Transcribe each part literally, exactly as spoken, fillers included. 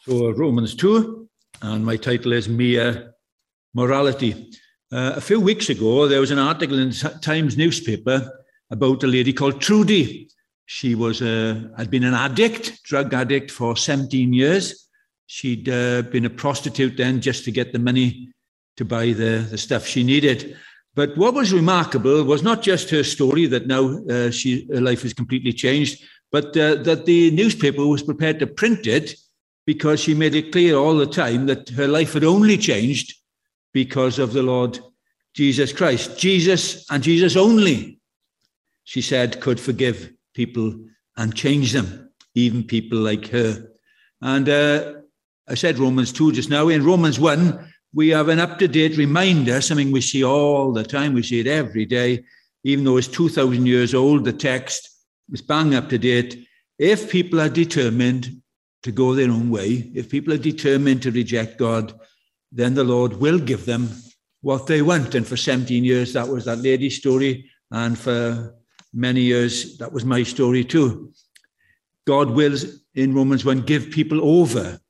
So Romans two, and my title is Mere Morality. Uh, a few weeks ago, there was an article in the Times newspaper about a lady called Trudy. She was a, had been an addict, drug addict for seventeen years. She'd uh, been a prostitute then just to get the money to buy the, the stuff she needed. But what was remarkable was not just her story, that now uh, she, her life has completely changed, but uh, that the newspaper was prepared to print it because she made it clear all the time that her life had only changed because of the Lord Jesus Christ. Jesus and Jesus only, she said, could forgive people and change them, even people like her. And uh, I said Romans two just now. In Romans one, we have an up-to-date reminder, something we see all the time. We see it every day. Even though it's two thousand years old, the text is bang up to date. If people are determined to go their own way, if people are determined to reject God, then the Lord will give them what they want. And for seventeen years, that was that lady's story. And for many years, that was my story too. God will, in Romans one, give people over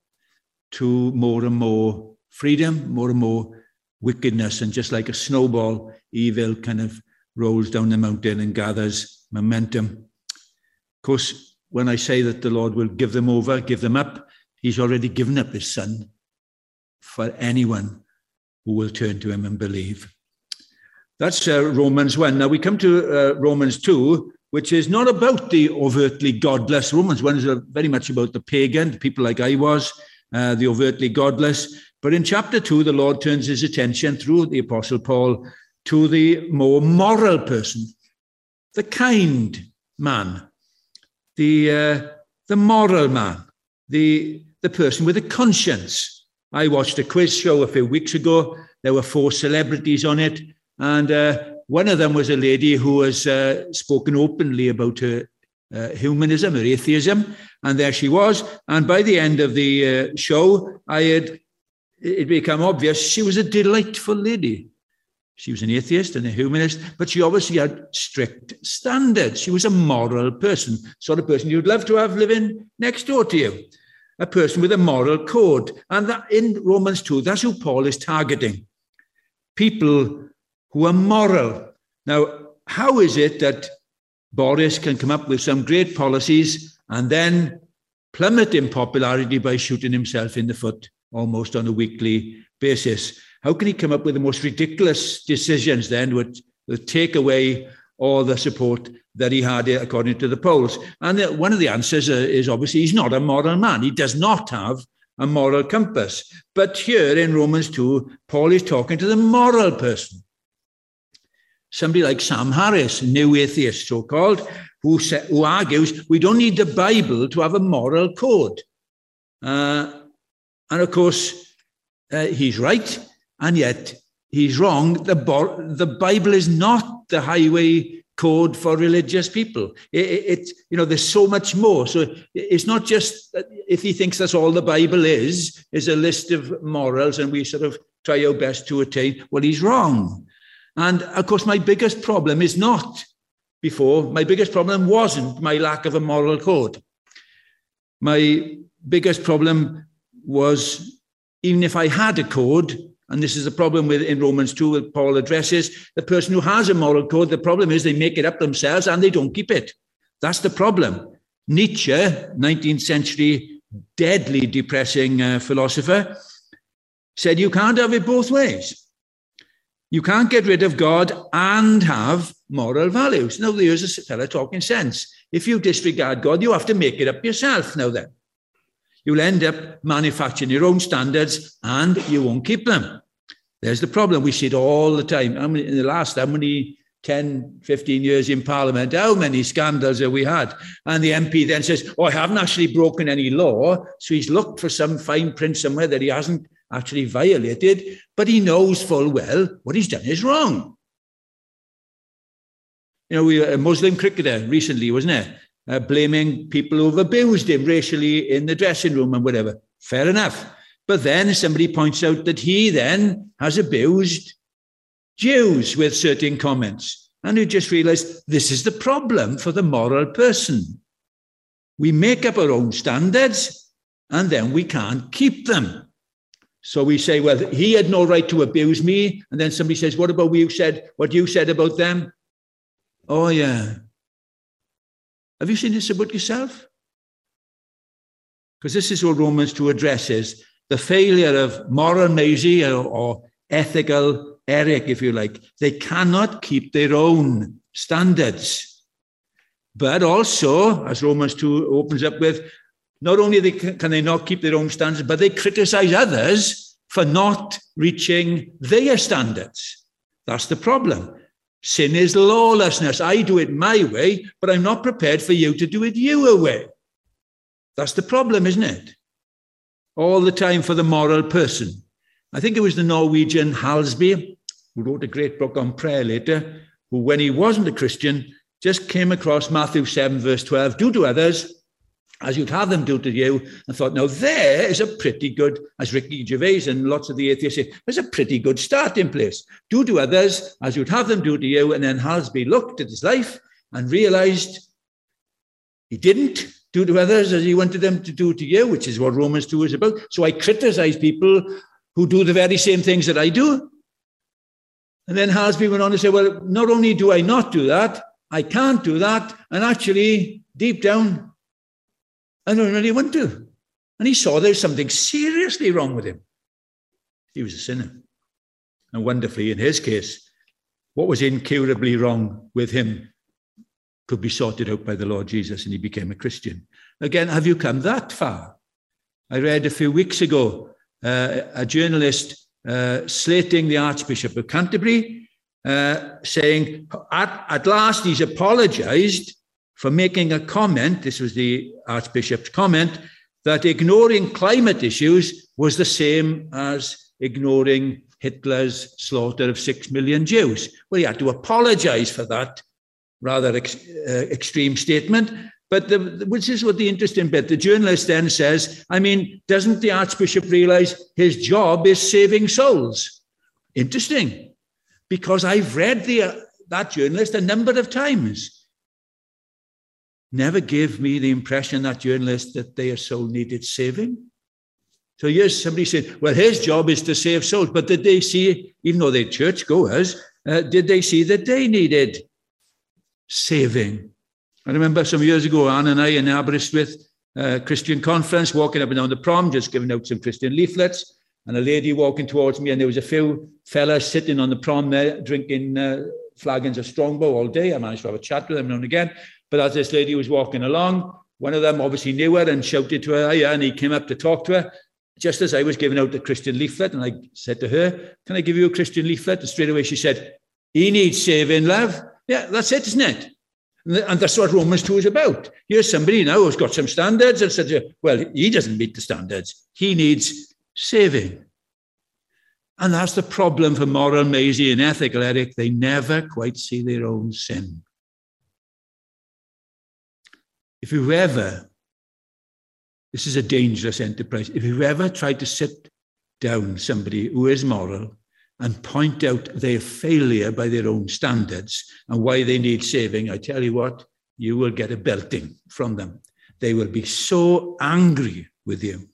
to more and more freedom, more and more wickedness. And just like a snowball, evil kind of rolls down the mountain and gathers momentum. Of course, when I say that the Lord will give them over, give them up, he's already given up his son for anyone who will turn to him and believe. That's uh, Romans one. Now we come to uh, Romans two, which is not about the overtly godless. Romans one is uh, very much about the pagan, the people like I was, uh, the overtly godless. But in chapter two, the Lord turns his attention through the Apostle Paul to the more moral person, the kind man, the uh, the moral man, the the person with a conscience. I watched a quiz show a few weeks ago. There were four celebrities on it, and uh, one of them was a lady who has uh, spoken openly about her uh, humanism, her atheism, and there she was. And by the end of the uh, show, I had it become obvious she was a delightful lady. She was an atheist and a humanist, but she obviously had strict standards. She was a moral person, sort of person you'd love to have living next door to you, a person with a moral code. And that in Romans two, that's who Paul is targeting, people who are moral. Now, how is it that Boris can come up with some great policies and then plummet in popularity by shooting himself in the foot almost on a weekly basis? How can he come up with the most ridiculous decisions then which will take away all the support that he had according to the polls? And one of the answers is obviously he's not a moral man. He does not have a moral compass. But here in Romans two, Paul is talking to the moral person. Somebody like Sam Harris, new atheist so-called, who, sa- who argues we don't need the Bible to have a moral code. Uh, and of course, uh, he's right. And yet he's wrong. The, the Bible is not the highway code for religious people. It, it, you know, there's so much more. So it's not just that if he thinks that's all the Bible is, is a list of morals and we sort of try our best to attain. Well, he's wrong. And of course, my biggest problem is not before. My biggest problem wasn't my lack of a moral code. My biggest problem was, even if I had a code, and this is the problem with in Romans two that Paul addresses, the person who has a moral code, the problem is they make it up themselves and they don't keep it. That's the problem. Nietzsche, nineteenth century, deadly depressing uh, philosopher, said you can't have it both ways. You can't get rid of God and have moral values. Now, there's a fellow talking sense. If you disregard God, you have to make it up yourself now then. You'll end up manufacturing your own standards and you won't keep them. There's the problem. We see it all the time. How many, in the last, how many, ten, fifteen years in Parliament, how many scandals have we had? And the M P then says, oh, I haven't actually broken any law. So he's looked for some fine print somewhere that he hasn't actually violated, but he knows full well what he's done is wrong. You know, we a Muslim cricketer recently, wasn't it? Uh, blaming people who've abused him racially in the dressing room and whatever. Fair enough. But then somebody points out that he then has abused Jews with certain comments. And you just realize this is the problem for the moral person. We make up our own standards and then we can't keep them. So we say, well, he had no right to abuse me. And then somebody says, what about what you said, what you said about them? Oh, yeah. Have you seen this about yourself? Because this is what Romans two addresses, the failure of moral Maisie or, or ethical Eric, if you like. They cannot keep their own standards. But also, as Romans two opens up with, not only they can, can they not keep their own standards, but they criticize others for not reaching their standards. That's the problem. Sin is lawlessness. I do it my way, but I'm not prepared for you to do it your way. That's the problem, isn't it? All the time for the moral person. I think it was the Norwegian Halsby, who wrote a great book on prayer later, who, when he wasn't a Christian, just came across Matthew seven, verse twelve, do to others as you'd have them do to you, and thought, now there is a pretty good, as Ricky Gervais and lots of the atheists say, there's a pretty good starting place. Do to others as you'd have them do to you. And then Halsby looked at his life and realized he didn't do to others as he wanted them to do to you, which is what Romans two is about. So I criticize people who do the very same things that I do. And then Halsby went on to say, well, not only do I not do that, I can't do that. And actually, deep down, I don't really want to. And he saw there's something seriously wrong with him. He was a sinner. And wonderfully, in his case, what was incurably wrong with him could be sorted out by the Lord Jesus, and he became a Christian. Again, have you come that far? I read a few weeks ago uh, a journalist uh, slating the Archbishop of Canterbury, uh, saying, at, at last he's apologized for making a comment, this was the Archbishop's comment, that ignoring climate issues was the same as ignoring Hitler's slaughter of six million Jews. Well, he had to apologize for that rather ex uh, extreme statement. But the, which is what the interesting bit. The journalist then says, I mean, doesn't the Archbishop realize his job is saving souls? Interesting, because I've read the, uh, that journalist a number of times. Never gave me the impression, that journalist, that their soul needed saving. So here's somebody saying, well, his job is to save souls. But did they see, even though they're churchgoers, uh, did they see that they needed saving? I remember some years ago, Anne and I in Aberystwyth uh, Christian conference, walking up and down the prom, just giving out some Christian leaflets, and a lady walking towards me, and there was a few fellas sitting on the prom there, drinking uh, flagons of Strongbow all day. I managed to have a chat with them now and again. But as this lady was walking along, one of them obviously knew her and shouted to her, hiya, and he came up to talk to her, just as I was giving out the Christian leaflet. And I said to her, can I give you a Christian leaflet? And straight away she said, he needs saving, love. Yeah, that's it, isn't it? And that's what Romans two is about. Here's somebody now who's got some standards and said, well, he doesn't meet the standards. He needs saving. And that's the problem for moral Maisie and ethical Eric. They never quite see their own sin. If you've ever, this is a dangerous enterprise, if you've ever tried to sit down somebody who is moral and point out their failure by their own standards and why they need saving, I tell you what, you will get a belting from them. They will be so angry with you.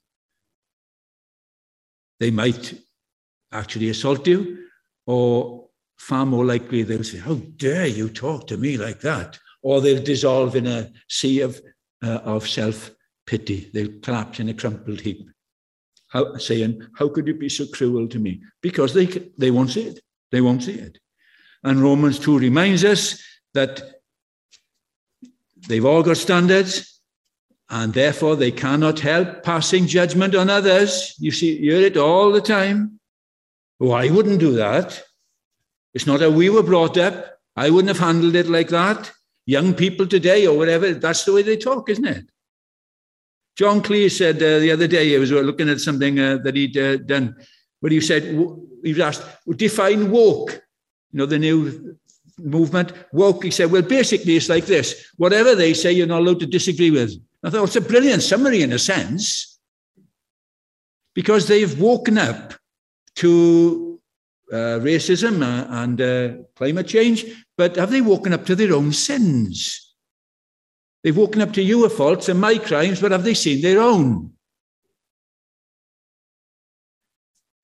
They might actually assault you, or far more likely they'll say, how dare you talk to me like that? Or they'll dissolve in a sea of, uh, of self-pity. They'll collapse in a crumpled heap, how, saying, how could you be so cruel to me? Because they, they won't see it. They won't see it. And Romans two reminds us that they've all got standards, and therefore they cannot help passing judgment on others. You see, you hear it all the time. Oh, I wouldn't do that. It's not how we were brought up. I wouldn't have handled it like that. Young people today or whatever, that's the way they talk, isn't it? John Cleese said uh, the other day, he was looking at something uh, that he'd uh, done, where he said, he was asked, define woke, you know, the new movement. Woke, he said, well, basically it's like this. Whatever they say, you're not allowed to disagree with. I thought, it's a brilliant summary in a sense, because they've woken up to Uh, racism uh, and uh, climate change, but have they woken up to their own sins? They've woken up to your faults and my crimes, but have they seen their own?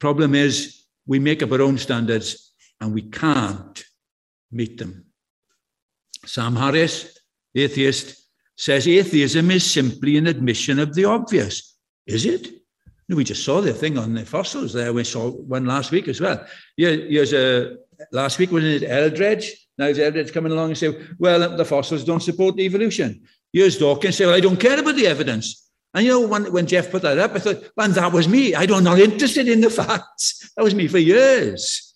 Problem is, we make up our own standards and we can't meet them. Sam Harris, atheist, says atheism is simply an admission of the obvious. Is it? No, we just saw the thing on the fossils there. We saw one last week as well. Yeah, here's a, last week, wasn't it Eldredge? Now is Eldredge coming along and say, well, the fossils don't support evolution. Here's Dawkins say, well, I don't care about the evidence. And you know, when, when Jeff put that up, I thought, well, that was me. I don't, not interested in the facts. That was me for years.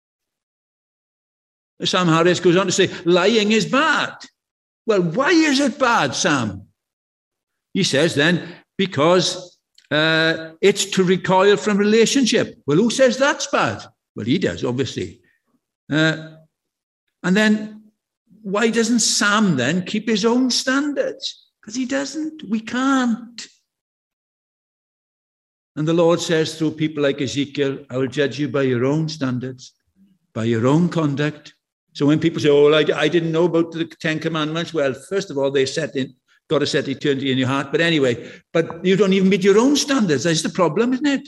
Sam Harris goes on to say, lying is bad. Well, why is it bad, Sam? He says then, because uh, it's to recoil from relationship. Well, who says that's bad? Well, he does, obviously. Uh, and then, why doesn't Sam then keep his own standards? Because he doesn't. We can't. And the Lord says through people like Ezekiel, I will judge you by your own standards, by your own conduct. So when people say, oh, I, I didn't know about the Ten Commandments, well, first of all, they set in, got to set eternity in your heart. But anyway, but you don't even meet your own standards. That's the problem, isn't it?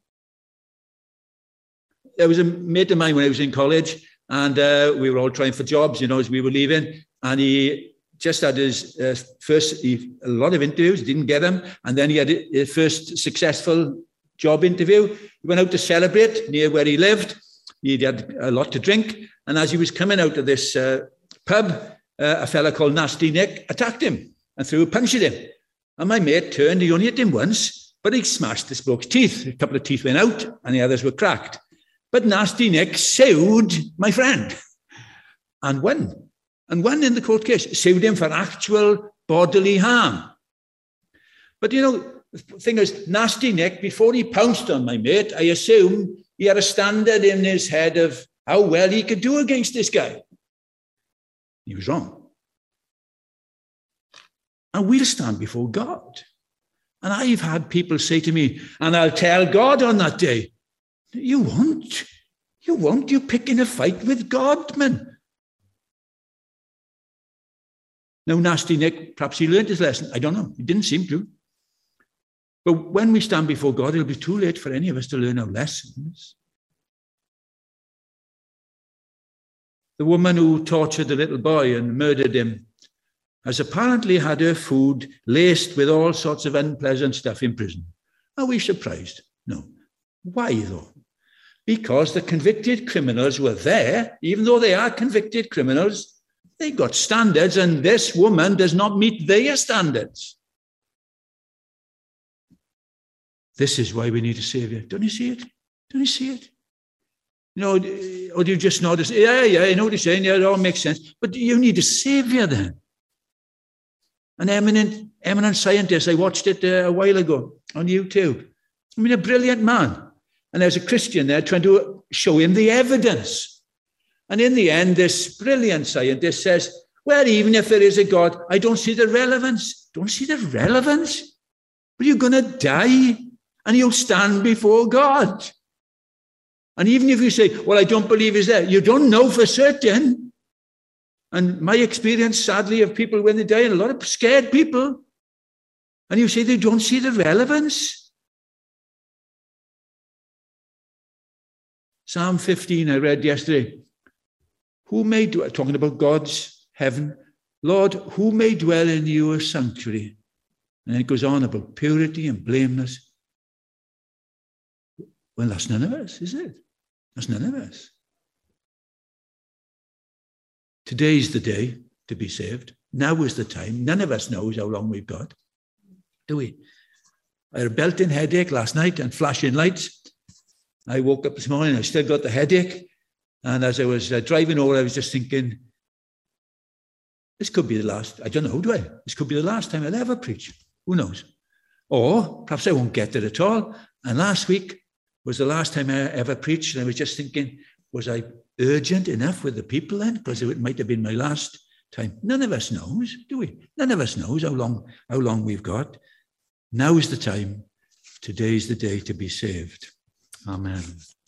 There was a mate of mine when I was in college, and uh, we were all trying for jobs, you know, as we were leaving. And he just had his uh, first, he, a lot of interviews, didn't get them. And then he had his first successful job interview. He went out to celebrate near where he lived. He had a lot to drink. And as he was coming out of this uh, pub, uh, a fella called Nasty Nick attacked him and threw a punch at him. And my mate turned, he only hit him once, but he smashed this bloke's teeth. A couple of teeth went out and the others were cracked. But Nasty Nick sued my friend and won. And won in the court case, sued him for actual bodily harm. But, you know, the thing is, Nasty Nick, before he pounced on my mate, I assume he had a standard in his head of how well he could do against this guy. He was wrong. And we'll stand before God. And I've had people say to me, and I'll tell God on that day, you won't. You won't. You're picking a fight with God, man. Now, Nasty Nick, perhaps he learned his lesson. I don't know. He didn't seem to. But when we stand before God, it'll be too late for any of us to learn our lessons. The woman who tortured the little boy and murdered him has apparently had her food laced with all sorts of unpleasant stuff in prison. Are we surprised? No. Why, though? Because the convicted criminals were there, even though they are convicted criminals. They got standards, and this woman does not meet their standards. This is why we need a savior. Don't you see it? Don't you see it? You know, or do you just notice, yeah, yeah, I know what you're saying, yeah, it all makes sense. But you need a savior then. An eminent, eminent scientist, I watched it uh, a while ago on YouTube. I mean, a brilliant man. And there's a Christian there trying to show him the evidence. And in the end, this brilliant scientist says, well, even if there is a God, I don't see the relevance. Don't see the relevance? But you're going to die and you'll stand before God. And even if you say, well, I don't believe he's there, you don't know for certain. And my experience, sadly, of people when they die, and a lot of scared people, and you say they don't see the relevance. Psalm fifteen, I read yesterday. Who may dwell, talking about God's heaven, Lord, who may dwell in your sanctuary? And it goes on about purity and blameless. Well, that's none of us, is it? That's none of us. Today's the day to be saved. Now is the time. None of us knows how long we've got, do we? I had a built-in headache last night and flashing lights. I woke up this morning, I still got the headache. And as I was uh, driving over, I was just thinking, this could be the last, I don't know, do I? This could be the last time I'll ever preach. Who knows? Or perhaps I won't get it at all. And last week was the last time I ever preached. And I was just thinking, was I urgent enough with the people then? Because it might have been my last time. None of us knows, do we? None of us knows how long, how long we've got. Now is the time. Today's the day to be saved. Amen.